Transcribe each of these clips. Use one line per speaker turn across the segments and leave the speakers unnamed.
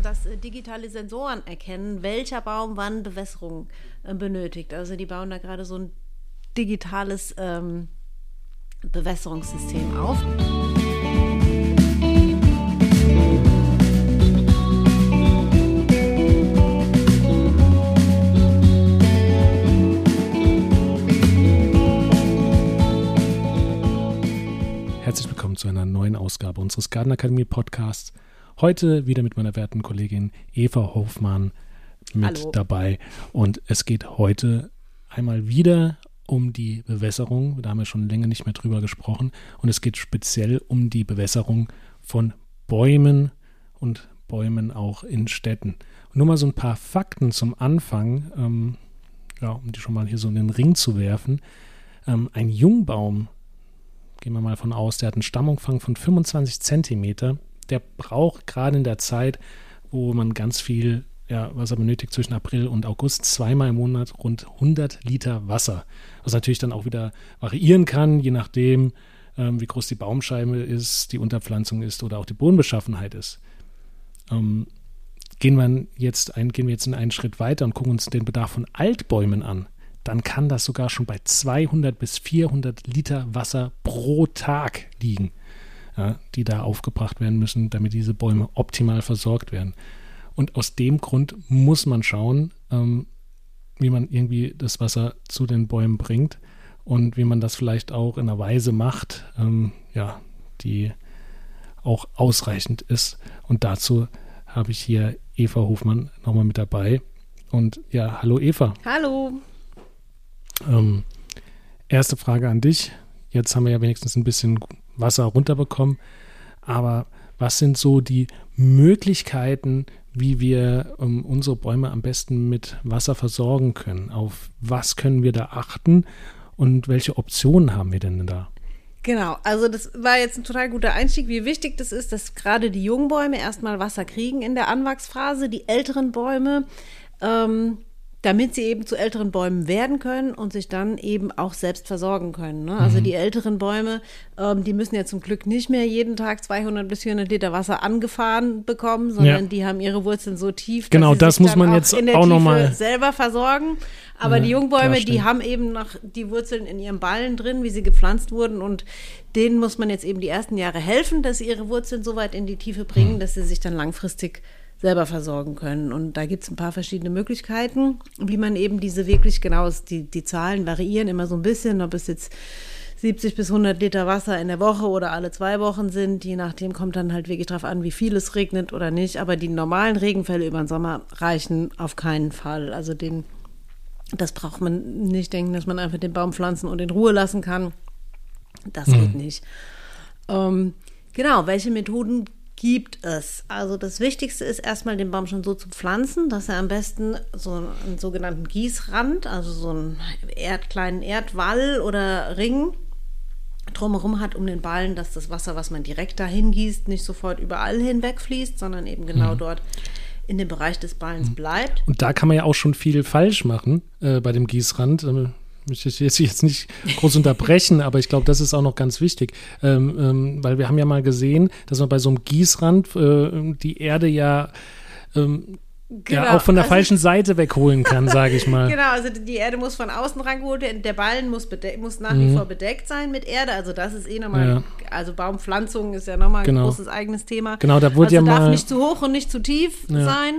dass digitale Sensoren erkennen, welcher Baum wann Bewässerung benötigt. Also die bauen da gerade so ein digitales Bewässerungssystem auf.
Herzlich willkommen zu einer neuen Ausgabe unseres Gartenakademie Podcasts. Heute wieder mit meiner werten Kollegin Eva Hofmann mit
Hallo.
dabei. Und es geht heute einmal wieder um die Bewässerung. Da haben wir schon länger nicht mehr drüber gesprochen. Und es geht speziell um die Bewässerung von Bäumen und Bäumen auch in Städten. Und nur mal so ein paar Fakten zum Anfang, um die schon mal hier so in den Ring zu werfen. Ein Jungbaum, gehen wir mal von aus, der hat einen Stammumfang von 25 Zentimeter. Der braucht gerade in der Zeit, wo man ganz viel Wasser benötigt, zwischen April und August, zweimal im Monat rund 100 Liter Wasser. Was natürlich dann auch wieder variieren kann, je nachdem, wie groß die Baumscheibe ist, die Unterpflanzung ist oder auch die Bodenbeschaffenheit ist. Gehen wir jetzt in einen Schritt weiter und gucken uns den Bedarf von Altbäumen an. Dann kann das sogar schon bei 200 bis 400 Liter Wasser pro Tag liegen, die da aufgebracht werden müssen, damit diese Bäume optimal versorgt werden. Und aus dem Grund muss man schauen, wie man irgendwie das Wasser zu den Bäumen bringt und wie man das vielleicht auch in einer Weise macht, die auch ausreichend ist. Und dazu habe ich hier Eva Hofmann nochmal mit dabei. Und ja, hallo Eva.
Hallo.
Erste Frage an dich. Jetzt haben wir ja wenigstens ein bisschen Wasser runterbekommen. Aber was sind so die Möglichkeiten, wie wir unsere Bäume am besten mit Wasser versorgen können? Auf was können wir da achten und welche Optionen haben wir denn da?
Genau, also das war jetzt ein total guter Einstieg, wie wichtig das ist, dass gerade die jungen Bäume erstmal Wasser kriegen in der Anwachsphase, die älteren Bäume, damit sie eben zu älteren Bäumen werden können und sich dann eben auch selbst versorgen können. Ne? Also die älteren Bäume, die müssen ja zum Glück nicht mehr jeden Tag 200 bis 400 Liter Wasser angefahren bekommen, sondern die haben ihre Wurzeln so tief, dass sie
das
sich
muss
dann
man
auch
jetzt
in der
auch
Tiefe
noch mal
selber versorgen. Aber die Jungbäume, die haben eben noch die Wurzeln in ihren Ballen drin, wie sie gepflanzt wurden, und denen muss man jetzt eben die ersten Jahre helfen, dass sie ihre Wurzeln so weit in die Tiefe bringen, dass sie sich dann langfristig selber versorgen können. Und da gibt es ein paar verschiedene Möglichkeiten, wie man eben diese wirklich genau, die Zahlen variieren immer so ein bisschen, ob es jetzt 70 bis 100 Liter Wasser in der Woche oder alle 2 Wochen sind. Je nachdem kommt dann halt wirklich drauf an, wie viel es regnet oder nicht. Aber die normalen Regenfälle über den Sommer reichen auf keinen Fall. Also das braucht man nicht denken, dass man einfach den Baum pflanzen und in Ruhe lassen kann. Das geht nicht. Genau, welche Methoden gibt es? Also das Wichtigste ist erstmal, den Baum schon so zu pflanzen, dass er am besten so einen sogenannten Gießrand, also so einen kleinen Erdwall oder Ring drumherum hat um den Ballen, dass das Wasser, was man direkt dahin gießt, nicht sofort überall hinwegfließt, sondern eben genau dort in dem Bereich des Ballens bleibt.
Und da kann man ja auch schon viel falsch machen bei dem Gießrand. Ich will jetzt nicht groß unterbrechen, aber ich glaube, das ist auch noch ganz wichtig, weil wir haben ja mal gesehen, dass man bei so einem Gießrand die Erde auch von der falschen Seite wegholen kann, sage ich mal.
Genau, also die Erde muss von außen rangeholt werden, der Ballen muss nach wie vor bedeckt sein mit Erde, also das ist nochmal, also Baumpflanzung ist ja nochmal ein großes eigenes Thema.
Genau, da wurde
also
darf
nicht zu hoch und nicht zu tief sein.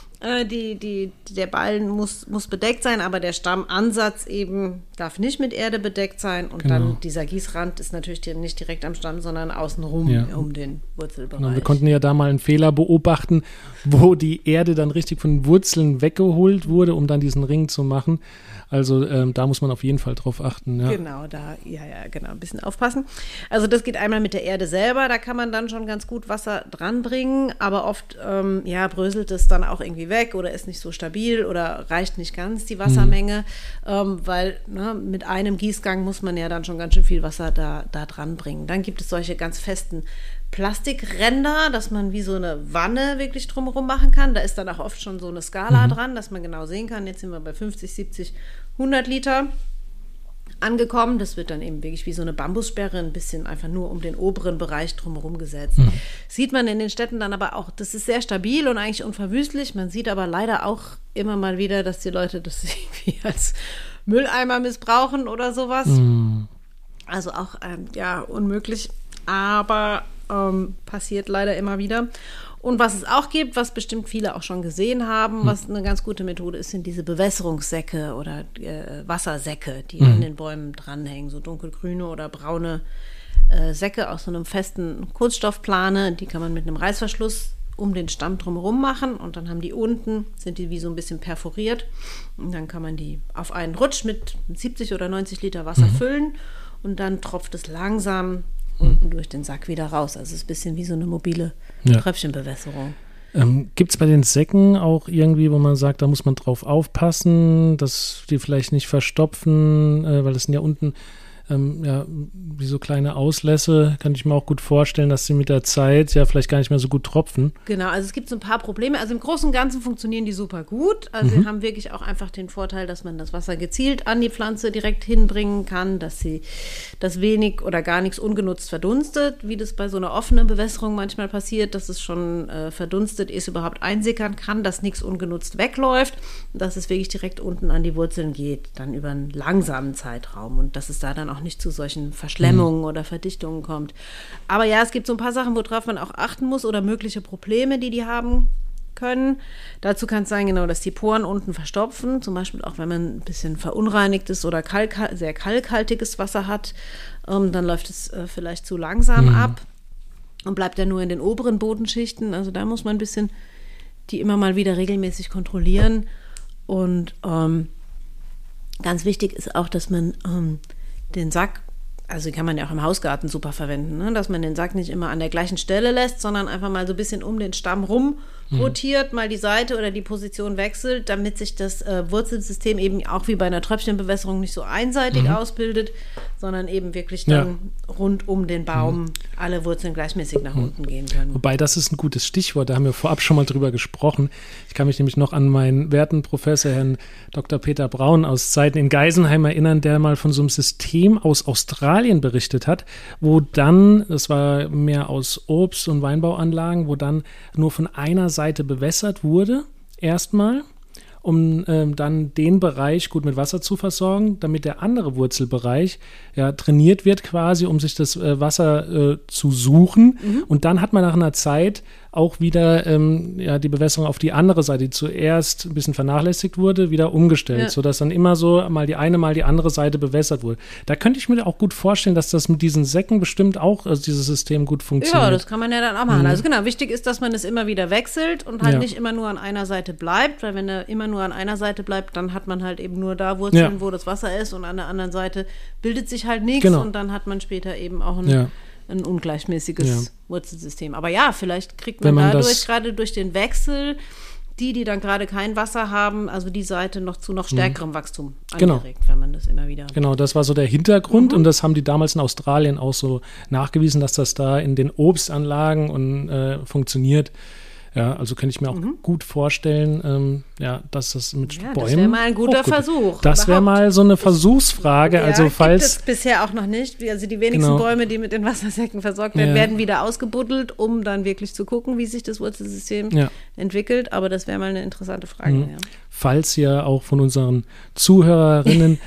Der Ballen muss bedeckt sein, aber der Stammansatz eben darf nicht mit Erde bedeckt sein. Und dann dieser Gießrand ist natürlich nicht direkt am Stamm, sondern außenrum um den Wurzelbereich.
Genau, wir konnten ja da mal einen Fehler beobachten, wo die Erde dann richtig von den Wurzeln weggeholt wurde, um dann diesen Ring zu machen. Also da muss man auf jeden Fall drauf achten. Ja.
Genau, genau, ein bisschen aufpassen. Also das geht einmal mit der Erde selber, da kann man dann schon ganz gut Wasser dranbringen, aber oft bröselt es dann auch irgendwie weg oder ist nicht so stabil oder reicht nicht ganz die Wassermenge, weil mit einem Gießgang muss man ja dann schon ganz schön viel Wasser da dran bringen. Dann gibt es solche ganz festen Plastikränder, dass man wie so eine Wanne wirklich drumherum machen kann. Da ist dann auch oft schon so eine Skala dran, dass man genau sehen kann, jetzt sind wir bei 50, 70, 100 Liter. angekommen. Das wird dann eben wirklich wie so eine Bambussperre, ein bisschen einfach nur um den oberen Bereich drumherum gesetzt. Sieht man in den Städten dann aber auch, das ist sehr stabil und eigentlich unverwüstlich. Man sieht aber leider auch immer mal wieder, dass die Leute das irgendwie als Mülleimer missbrauchen oder sowas. Also auch, unmöglich, aber passiert leider immer wieder. Und was es auch gibt, was bestimmt viele auch schon gesehen haben, was eine ganz gute Methode ist, sind diese Bewässerungssäcke oder Wassersäcke, die an den Bäumen dranhängen, so dunkelgrüne oder braune Säcke aus so einem festen Kunststoffplane. Die kann man mit einem Reißverschluss um den Stamm drumherum machen und dann haben die unten, sind die wie so ein bisschen perforiert und dann kann man die auf einen Rutsch mit 70 oder 90 Liter Wasser füllen und dann tropft es langsam unten durch den Sack wieder raus. Also es ist ein bisschen wie so eine mobile Tröpfchenbewässerung.
Gibt es bei den Säcken auch irgendwie, wo man sagt, da muss man drauf aufpassen, dass die vielleicht nicht verstopfen, weil das sind ja unten wie so kleine Auslässe, kann ich mir auch gut vorstellen, dass sie mit der Zeit ja vielleicht gar nicht mehr so gut tropfen.
Genau, also es gibt so ein paar Probleme. Also im Großen und Ganzen funktionieren die super gut. Also sie haben wirklich auch einfach den Vorteil, dass man das Wasser gezielt an die Pflanze direkt hinbringen kann, dass das wenig oder gar nichts ungenutzt verdunstet, wie das bei so einer offenen Bewässerung manchmal passiert, dass es schon verdunstet ist, überhaupt einsickern kann, dass nichts ungenutzt wegläuft, dass es wirklich direkt unten an die Wurzeln geht, dann über einen langsamen Zeitraum und dass es da dann auch nicht zu solchen Verschlemmungen oder Verdichtungen kommt. Aber ja, es gibt so ein paar Sachen, worauf man auch achten muss oder mögliche Probleme, die haben können. Dazu kann es sein, genau, dass die Poren unten verstopfen, zum Beispiel auch, wenn man ein bisschen verunreinigtes oder sehr kalkhaltiges Wasser hat, dann läuft es vielleicht zu langsam ab und bleibt ja nur in den oberen Bodenschichten. Also da muss man ein bisschen die immer mal wieder regelmäßig kontrollieren und ganz wichtig ist auch, dass man den Sack, also kann man ja auch im Hausgarten super verwenden, ne? Dass man den Sack nicht immer an der gleichen Stelle lässt, sondern einfach mal so ein bisschen um den Stamm rum rotiert, mal die Seite oder die Position wechselt, damit sich das Wurzelsystem eben auch wie bei einer Tröpfchenbewässerung nicht so einseitig ausbildet, sondern eben wirklich dann rund um den Baum alle Wurzeln gleichmäßig nach unten gehen können.
Wobei, das ist ein gutes Stichwort, da haben wir vorab schon mal drüber gesprochen. Ich kann mich nämlich noch an meinen werten Professor, Herrn Dr. Peter Braun aus Zeiten in Geisenheim erinnern, der mal von so einem System aus Australien berichtet hat, wo dann, das war mehr aus Obst- und Weinbauanlagen, wo dann nur von einer Seite bewässert wurde, erstmal, um dann den Bereich gut mit Wasser zu versorgen, damit der andere Wurzelbereich trainiert wird quasi, um sich das Wasser zu suchen. Und dann hat man nach einer Zeit auch wieder die Bewässerung auf die andere Seite, die zuerst ein bisschen vernachlässigt wurde, wieder umgestellt, sodass dann immer so mal die eine, mal die andere Seite bewässert wurde. Da könnte ich mir auch gut vorstellen, dass das mit diesen Säcken bestimmt auch, also dieses System gut funktioniert.
Ja, das kann man ja dann auch machen. Also genau, wichtig ist, dass man es immer wieder wechselt und halt nicht immer nur an einer Seite bleibt, weil wenn er immer nur an einer Seite bleibt, dann hat man halt eben nur da Wurzeln, wo das Wasser ist und an der anderen Seite bildet sich halt nichts und dann hat man später eben auch ein ungleichmäßiges Wurzelsystem. Aber ja, vielleicht kriegt man dadurch, gerade durch den Wechsel, die dann gerade kein Wasser haben, also die Seite noch zu noch stärkerem Wachstum angeregt, wenn man das immer wieder...
Genau, das war so der Hintergrund und das haben die damals in Australien auch so nachgewiesen, dass das da in den Obstanlagen und funktioniert. Ja, also kann ich mir auch gut vorstellen, dass das mit Bäumen... Das wäre
mal ein guter Versuch.
Das wäre mal so eine Versuchsfrage.
Ja,
also falls
gibt es bisher auch noch nicht. Also die wenigsten Bäume, die mit den Wassersäcken versorgt werden, werden wieder ausgebuddelt, um dann wirklich zu gucken, wie sich das Wurzelsystem entwickelt. Aber das wäre mal eine interessante Frage. Ja.
Falls ja auch von unseren Zuhörerinnen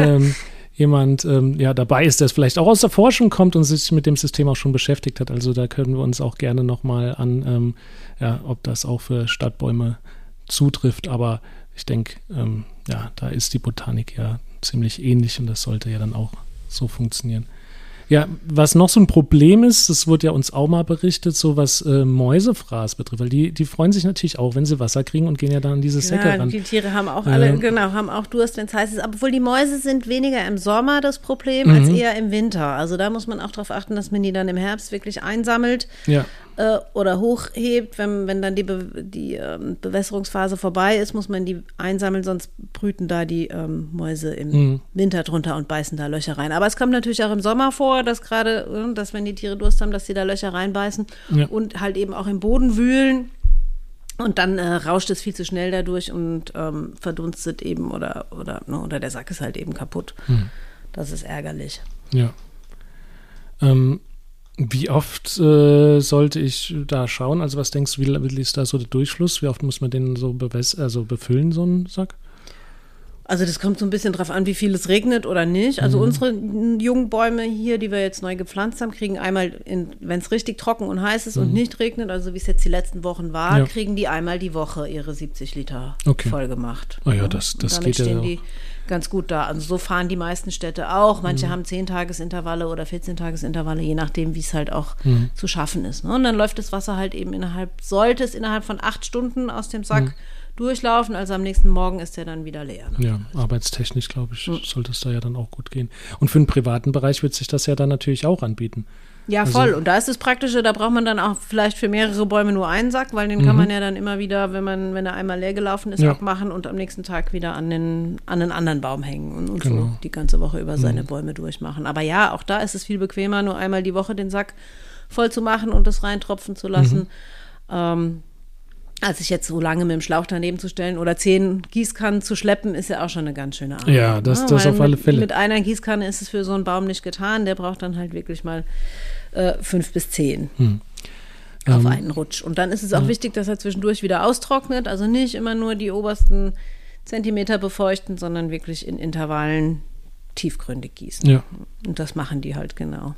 jemand dabei ist, der vielleicht auch aus der Forschung kommt und sich mit dem System auch schon beschäftigt hat. Also da können wir uns auch gerne nochmal an, ob das auch für Stadtbäume zutrifft. Aber ich denke, da ist die Botanik ja ziemlich ähnlich und das sollte ja dann auch so funktionieren. Ja, was noch so ein Problem ist, das wurde ja uns auch mal berichtet, so was Mäusefraß betrifft, weil die freuen sich natürlich auch, wenn sie Wasser kriegen und gehen ja dann an diese Säcke ran.
Die Tiere haben auch alle, haben auch Durst, wenn es heiß ist. Obwohl die Mäuse sind weniger im Sommer das Problem, als eher im Winter. Also da muss man auch darauf achten, dass man die dann im Herbst wirklich einsammelt oder hochhebt. Wenn dann die Bewässerungsphase vorbei ist, muss man die einsammeln, sonst brüten da die Mäuse im Winter drunter und beißen da Löcher rein. Aber es kommt natürlich auch im Sommer vor, dass wenn die Tiere Durst haben, dass sie da Löcher reinbeißen und halt eben auch im Boden wühlen. Und dann rauscht es viel zu schnell dadurch und verdunstet eben oder der Sack ist halt eben kaputt. Das ist ärgerlich.
Ja. Wie oft sollte ich da schauen? Also was denkst du, wie ist da so der Durchfluss? Wie oft muss man den so befüllen, so einen Sack?
Also das kommt so ein bisschen drauf an, wie viel es regnet oder nicht. Also unsere jungen Bäume hier, die wir jetzt neu gepflanzt haben, kriegen einmal, wenn es richtig trocken und heiß ist und nicht regnet, also wie es jetzt die letzten Wochen war, kriegen die einmal die Woche ihre 70 Liter voll gemacht.
Oh ja, das geht ja.
Damit stehen die ganz gut da. Also so fahren die meisten Städte auch. Manche haben 10-Tagesintervalle oder 14-Tagesintervalle, je nachdem, wie es halt auch zu schaffen ist. Ne? Und dann läuft das Wasser halt eben innerhalb von 8 Stunden aus dem Sack durchlaufen, also am nächsten Morgen ist der dann wieder leer. Ne?
Ja, arbeitstechnisch, glaube ich, sollte es da ja dann auch gut gehen. Und für den privaten Bereich wird sich das ja dann natürlich auch anbieten.
Ja, voll. Und da ist das Praktische, da braucht man dann auch vielleicht für mehrere Bäume nur einen Sack, weil den kann man ja dann immer wieder, wenn er einmal leer gelaufen ist, abmachen und am nächsten Tag wieder an einen anderen Baum hängen und so die ganze Woche über seine Bäume durchmachen. Aber ja, auch da ist es viel bequemer, nur einmal die Woche den Sack voll zu machen und das reintropfen zu lassen. Als sich jetzt so lange mit dem Schlauch daneben zu stellen oder 10 Gießkannen zu schleppen, ist ja auch schon eine ganz schöne Arbeit.
Ja, das auf alle Fälle.
Mit einer Gießkanne ist es für so einen Baum nicht getan. Der braucht dann halt wirklich mal 5 bis 10 auf einen Rutsch. Und dann ist es auch wichtig, dass er zwischendurch wieder austrocknet. Also nicht immer nur die obersten Zentimeter befeuchten, sondern wirklich in Intervallen tiefgründig gießen.
Ja.
Und das machen die halt genau.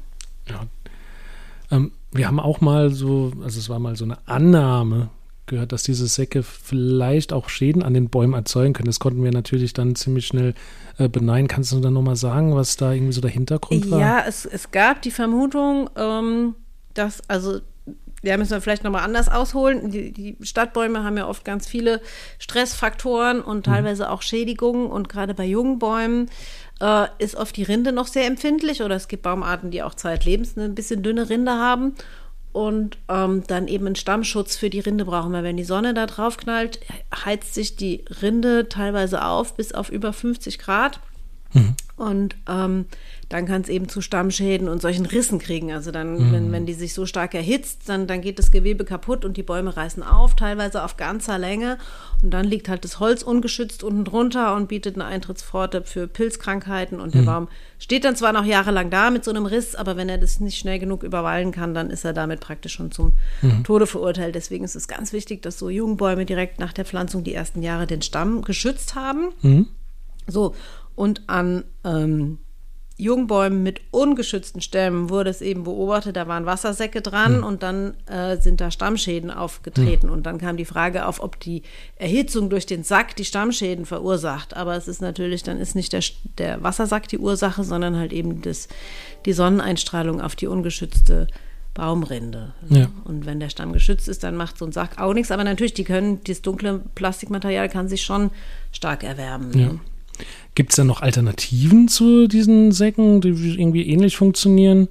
Ja. Wir haben auch mal so, also es war mal so eine Annahme gehört, dass diese Säcke vielleicht auch Schäden an den Bäumen erzeugen können. Das konnten wir natürlich dann ziemlich schnell beneiden. Kannst du dann nochmal sagen, was da irgendwie so der Hintergrund war?
Ja, es gab die Vermutung, dass, also ja, müssen wir vielleicht nochmal anders ausholen. Die Stadtbäume haben ja oft ganz viele Stressfaktoren und teilweise auch Schädigungen. Und gerade bei jungen Bäumen ist oft die Rinde noch sehr empfindlich. Oder es gibt Baumarten, die auch zeitlebens eine bisschen dünne Rinde haben. Und dann eben einen Stammschutz für die Rinde brauchen wir. Wenn die Sonne da drauf knallt, heizt sich die Rinde teilweise auf bis auf über 50 Grad. Und dann kann es eben zu Stammschäden und solchen Rissen kriegen. Also dann, wenn die sich so stark erhitzt, dann geht das Gewebe kaputt und die Bäume reißen auf, teilweise auf ganzer Länge. Und dann liegt halt das Holz ungeschützt unten drunter und bietet eine Eintrittspforte für Pilzkrankheiten. Und der Baum steht dann zwar noch jahrelang da mit so einem Riss, aber wenn er das nicht schnell genug überwallen kann, dann ist er damit praktisch schon zum Tode verurteilt. Deswegen ist es ganz wichtig, dass so Jungbäume direkt nach der Pflanzung die ersten Jahre den Stamm geschützt haben. So, und an Jungbäumen mit ungeschützten Stämmen wurde es eben beobachtet, da waren Wassersäcke dran und dann sind da Stammschäden aufgetreten. Und dann kam die Frage auf, ob die Erhitzung durch den Sack die Stammschäden verursacht. Aber es ist natürlich, dann ist nicht der Wassersack die Ursache, sondern halt eben die Sonneneinstrahlung auf die ungeschützte Baumrinde.
Ja.
Und wenn der Stamm geschützt ist, dann macht so ein Sack auch nichts. Aber natürlich, das dunkle Plastikmaterial kann sich schon stark erwärmen.
Ja.
Ne?
Gibt es da noch Alternativen zu diesen Säcken, die irgendwie ähnlich funktionieren?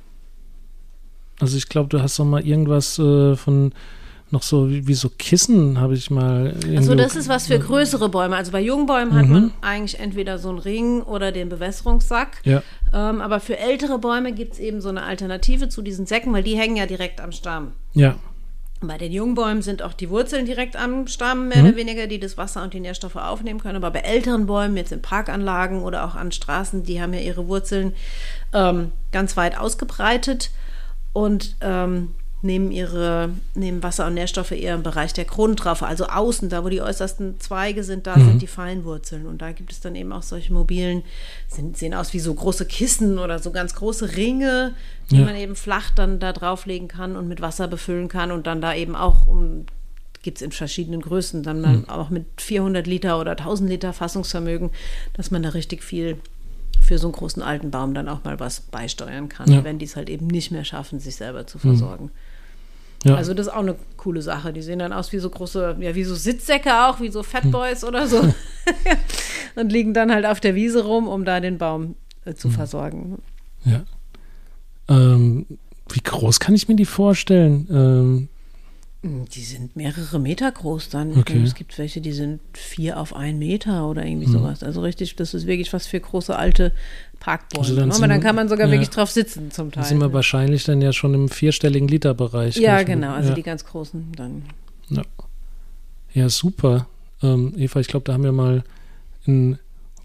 Also ich glaube, du hast doch mal irgendwas von noch so wie so Kissen, habe ich mal.
Also das ist was für größere Bäume. Also bei jungen Bäumen hat man eigentlich entweder so einen Ring oder den Bewässerungssack. Ja. Aber für ältere Bäume gibt es eben so eine Alternative zu diesen Säcken, weil die hängen ja direkt am Stamm.
Ja.
Bei den Jungbäumen sind auch die Wurzeln direkt am Stamm, mehr oder weniger, die das Wasser und die Nährstoffe aufnehmen können. Aber bei älteren Bäumen, jetzt in Parkanlagen oder auch an Straßen, die haben ja ihre Wurzeln ganz weit ausgebreitet und nehmen Wasser und Nährstoffe eher im Bereich der Kronentraufe, also außen, da wo die äußersten Zweige sind, da sind die Feinwurzeln. Und da gibt es dann eben auch solche mobilen, sehen aus wie so große Kissen oder so ganz große Ringe, die man eben flach dann da drauflegen kann und mit Wasser befüllen kann und dann da eben auch, gibt es in verschiedenen Größen, dann mal auch mit 400 Liter oder 1000 Liter Fassungsvermögen, dass man da richtig viel für so einen großen alten Baum dann auch mal was beisteuern kann, wenn die es halt eben nicht mehr schaffen, sich selber zu versorgen. Ja. Also das ist auch eine coole Sache. Die sehen dann aus wie so große, ja, wie so Sitzsäcke auch, wie so Fatboys oder so. Und liegen dann halt auf der Wiese rum, um da den Baum zu versorgen.
Ja. Wie groß kann ich mir die vorstellen?
Die sind mehrere Meter groß dann.
Okay.
Es gibt welche, die sind 4 auf 1 Meter oder irgendwie sowas. Also richtig, das ist wirklich was für große alte Parkbäume. Also dann kann man sogar wirklich drauf sitzen zum Teil.
Da sind wir wahrscheinlich dann ja schon im 4-stelligen Literbereich.
Ja, genau, also die ganz großen dann.
Ja, super. Eva, ich glaube, da haben wir mal einen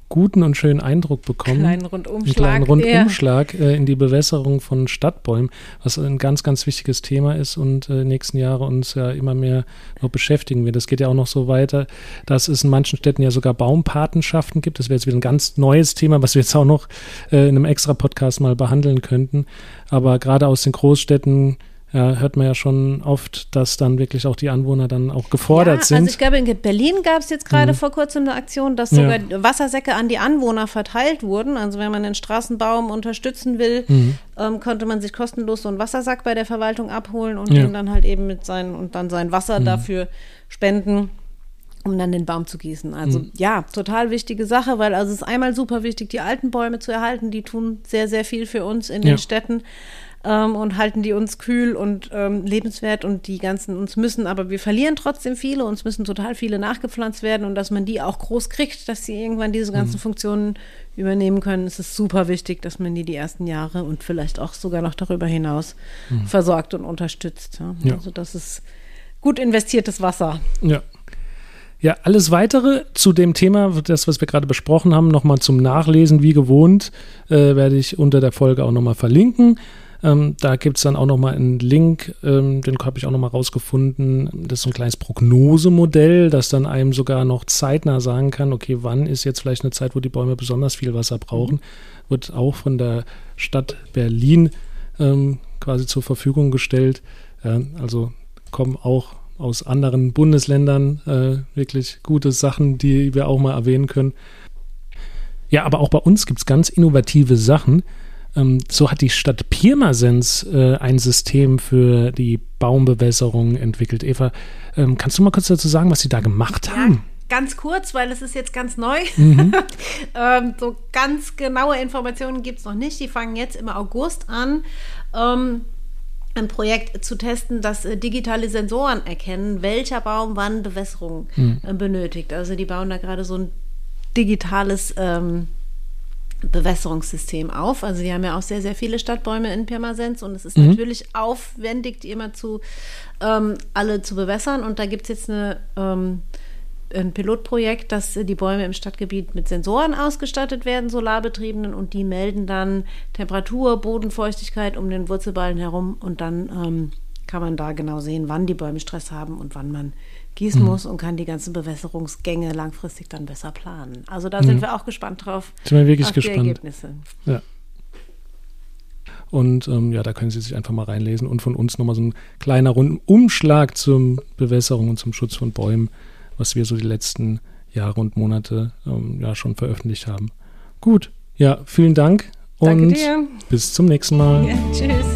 guten und schönen Eindruck bekommen.
Einen kleinen
Rundumschlag in die Bewässerung von Stadtbäumen, was ein ganz, ganz wichtiges Thema ist und nächsten Jahre uns ja immer mehr noch beschäftigen wird. Das geht ja auch noch so weiter, dass es in manchen Städten ja sogar Baumpatenschaften gibt. Das wäre jetzt wieder ein ganz neues Thema, was wir jetzt auch noch in einem extra Podcast mal behandeln könnten. Aber gerade aus den Großstädten hört man ja schon oft, dass dann wirklich auch die Anwohner dann auch gefordert sind.
Also ich glaube, in Berlin gab es jetzt gerade vor kurzem eine Aktion, dass sogar Wassersäcke an die Anwohner verteilt wurden. Also wenn man den Straßenbaum unterstützen will, konnte man sich kostenlos so einen Wassersack bei der Verwaltung abholen und den dann halt eben sein Wasser dafür spenden, um dann den Baum zu gießen. Also total wichtige Sache, weil also es ist einmal super wichtig, die alten Bäume zu erhalten. Die tun sehr, sehr viel für uns in den Städten. Und halten die uns kühl und lebenswert und die ganzen aber wir verlieren trotzdem viele, uns müssen total viele nachgepflanzt werden und dass man die auch groß kriegt, dass sie irgendwann diese ganzen Funktionen übernehmen können, ist es super wichtig, dass man die ersten Jahre und vielleicht auch sogar noch darüber hinaus versorgt und unterstützt. Ja. Also das ist gut investiertes Wasser.
Ja, alles Weitere zu dem Thema, das, was wir gerade besprochen haben, nochmal zum Nachlesen, wie gewohnt, werde ich unter der Folge auch nochmal verlinken. Da gibt es dann auch nochmal einen Link, den habe ich auch nochmal rausgefunden. Das ist so ein kleines Prognosemodell, das dann einem sogar noch zeitnah sagen kann, okay, wann ist jetzt vielleicht eine Zeit, wo die Bäume besonders viel Wasser brauchen. Wird auch von der Stadt Berlin quasi zur Verfügung gestellt. Also kommen auch aus anderen Bundesländern wirklich gute Sachen, die wir auch mal erwähnen können. Ja, aber auch bei uns gibt es ganz innovative Sachen. So hat die Stadt Pirmasens ein System für die Baumbewässerung entwickelt. Eva, kannst du mal kurz dazu sagen, was sie da gemacht haben?
Ganz kurz, weil es ist jetzt ganz neu. So ganz genaue Informationen gibt es noch nicht. Die fangen jetzt im August an, ein Projekt zu testen, das digitale Sensoren erkennen, welcher Baum wann Bewässerung benötigt. Also die bauen da gerade so ein digitales Bewässerungssystem auf. Also die haben ja auch sehr, sehr viele Stadtbäume in Pirmasens und es ist natürlich aufwendig, die immer alle zu bewässern. Und da gibt es jetzt ein Pilotprojekt, dass die Bäume im Stadtgebiet mit Sensoren ausgestattet werden, solarbetriebenen, und die melden dann Temperatur, Bodenfeuchtigkeit um den Wurzelballen herum und dann kann man da genau sehen, wann die Bäume Stress haben und wann man gießen muss und kann die ganzen Bewässerungsgänge langfristig dann besser planen. Also da sind wir auch gespannt drauf.
Sind wir wirklich gespannt.
Die Ergebnisse.
Ja. Und da können Sie sich einfach mal reinlesen und von uns nochmal so ein kleiner Rundumschlag zur Bewässerung und zum Schutz von Bäumen, was wir so die letzten Jahre und Monate schon veröffentlicht haben. Gut, ja, vielen Dank und
Danke dir.
Bis zum nächsten Mal.
Ja, tschüss.